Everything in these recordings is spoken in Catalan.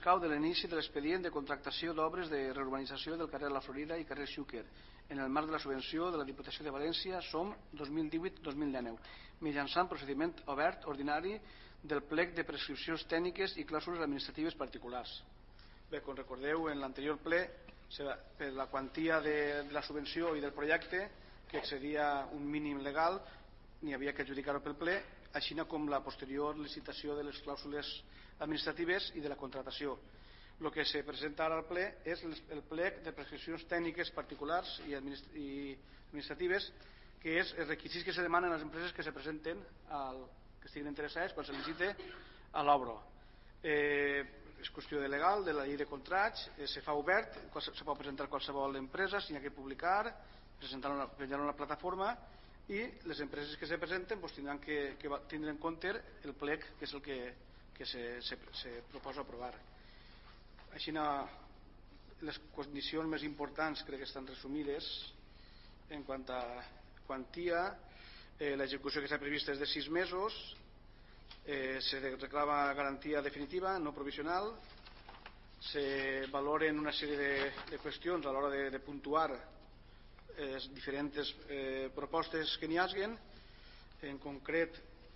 cau de l'inici de l'expedient de contractació d'obres de reurbanització del carrer La Florida i carrer Xúquer en el marc de la subvenció de la Diputació de València SOM 2018-2019 mitjançant procediment obert ordinari del plec de prescripcions tècniques i clàusules administratives particulars. Bé, com recordeu, en l'anterior ple, per la quantia de la subvenció i del projecte, que excedia un mínim legal, n'hi havia que adjudicar-ho pel ple, així com la posterior licitació de les clàusules administratives i de la contratació. El que se presenta ara al ple és el plec de prescripcions tècniques particulars i administratives, que és els requisits que se demanen a les empreses que se presenten, que estiguin interessades quan se licite a l'obra. És qüestió de legal, de la llei de contrats, se fa obert, se pot presentar qualsevol empresa, s'hi ha que publicar, presentar-ho a una plataforma, i les empreses que se presenten tindran que tindre en compte el plec, que és el que se proposa aprovar. Així, les condicions més importants crec que estan resumides. En quant a quantia, l'execució que està prevista és de 6 mesos, se reclama garantia definitiva, no provisional, se valoren una sèrie de qüestions a l'hora de puntuar diferents propostes que n'hi hagin. En concret,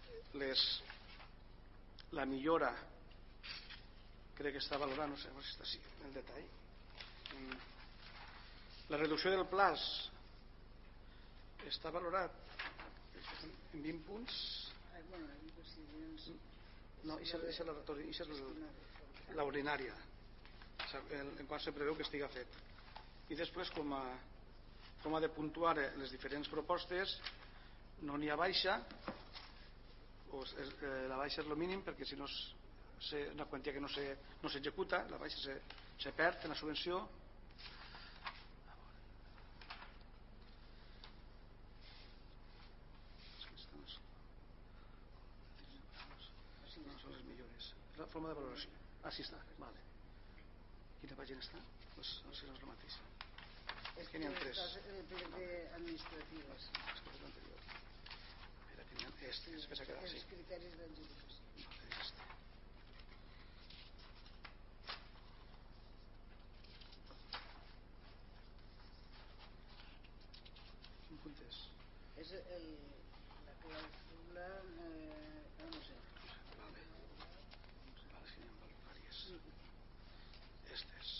la millora crec que està valorada, no sé si està així el detall, la reducció del plaç està valorat en 20 punts. No, això és l'ordinària, en qual se preveu que estigui fet. I després, com ha de puntuar les diferents propostes, no n'hi ha baixa, la baixa és el mínim, perquè si no és una quantia que no s'executa, la baixa se perd en la subvenció. No són les millores. La forma de valoració. Així està, vale. Quina pàgina està? Doncs no sé si és la mateixa. És que n'hi ha 3. Administratives. Els criteris d'adjudicació. Quin punt és? És la clàusula, no sé. Vale, si n'hi ha vàries. Estes.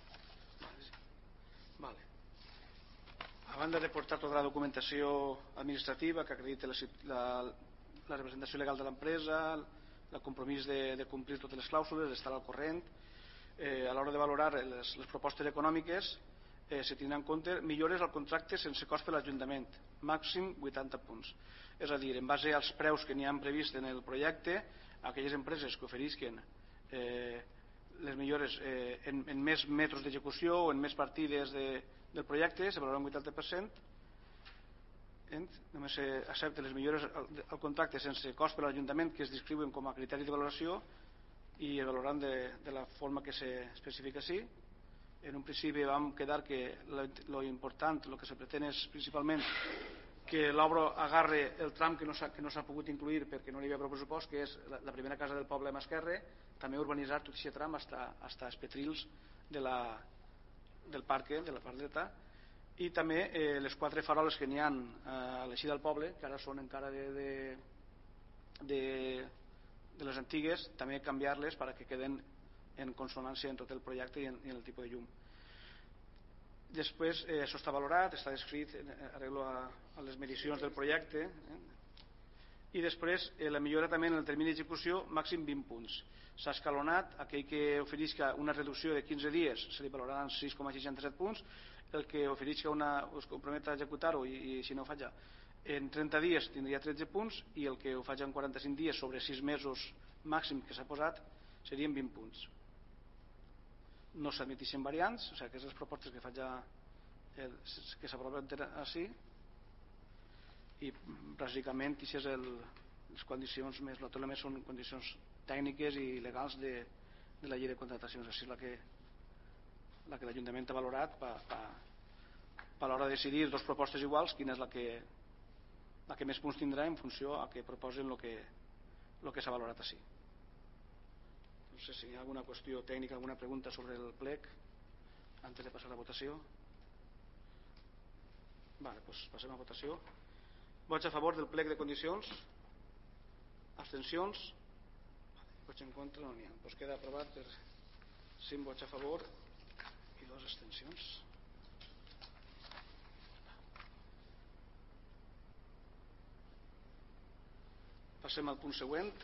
Vale. A banda de portar tota la documentació administrativa que acredita la representació legal de l'empresa, el compromís de complir totes les clàusules, d'estar al corrent, a l'hora de valorar les propostes econòmiques se tindrà en compte millores al contracte sense cost per a l'Ajuntament, màxim 80 punts. És a dir, en base als preus que n'hi han previst en el projecte, aquelles empreses que oferisquen les millores en més metres d'execució o en més partides del projecte se valorarà un 80%. Només s'accepten les millores al contracte sense cost per a l'Ajuntament, que es descriuen com a criteri de valoració i es valoraran de la forma que s'especifica així. En un principi vam quedar que l'important, el que se pretén és principalment que l'obra agarre el tram que no s'ha pogut incluir perquè no hi havia prou pressupost, que és la primera casa del poble a mà esquerra, també urbanitzar tot aquest tram fins als petrils del parc, de la part dreta, i també les 4 faroles que n'hi ha a l'eixida del poble, que ara són encara de les antigues, també canviar-les perquè queden en consonància en tot el projecte i en el tipus de llum. Després, això està valorat, està descrit arreglo a les medicions del projecte, i després la millora també en el termini d'execució, màxim 20 punts. S'ha escalonat, aquell que oferisca una reducció de 15 dies se li valoraran 6,67 punts, el que oferisca es compromet a executar-ho i si no ho faig en 30 dies tindria 13 punts i el que ho faig en 45 dies sobre 6 mesos màxim que s'ha posat serien 20 punts. No s'admetixen variants, o sigui, aquestes propostes que faig que s'aproven així, i bàsicament aquestes les condicions més notables són condicions tècniques i legals de la llei de contractacions. Així és la que l'Ajuntament ha valorat a l'hora de decidir 2 propostes iguals, quina és la que més punts tindrà en funció a que proposen el que s'ha valorat així. No sé si hi ha alguna qüestió tècnica, alguna pregunta sobre el plec antes de passar a la votació. Vale, doncs passem a votació. Vots a favor del plec de condicions? Abstencions? Vots en contra? No n'hi ha. Doncs queda aprovat per 5 vots a favor i 2 abstencions. Passem al punt següent.